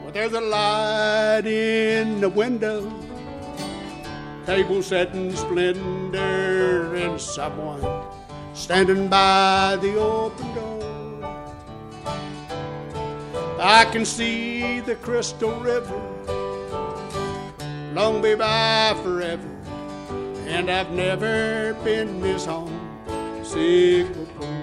But there's a light in the window, table set in splendor, and someone standing by the open door. I can see the crystal river, long be by forever, and I've never been this homesick before.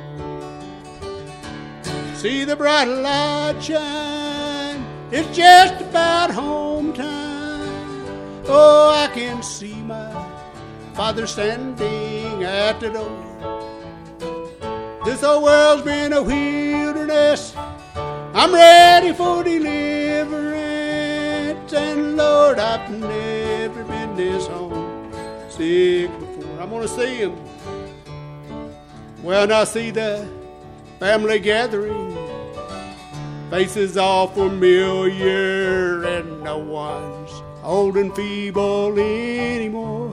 See the bright light shine, it's just about home time. Oh, I can see my father standing at the door. This old world's been a wilderness, I'm ready for deliverance, and Lord, I've never been this homesick before. I'm gonna see him when I see the family gathering, faces all familiar, and no one's old and feeble anymore.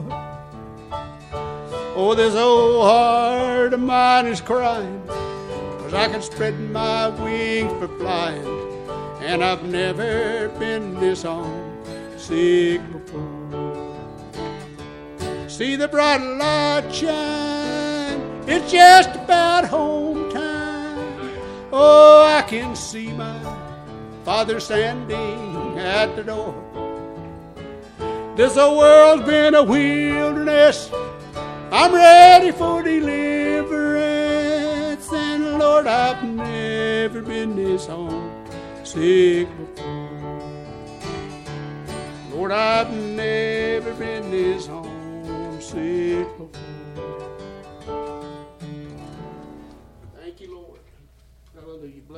Oh, this old heart of mine is crying, 'cause I can spread my wings for flying, and I've never been this homesick before. See the bright light shine, it's just about home time. Oh, I can see my father standing at the door. This old world's been a wilderness, I'm ready for deliverance, and Lord, I've never been this homesick before. Lord, I've never been this homesick before. Thank you, Lord. Hallelujah.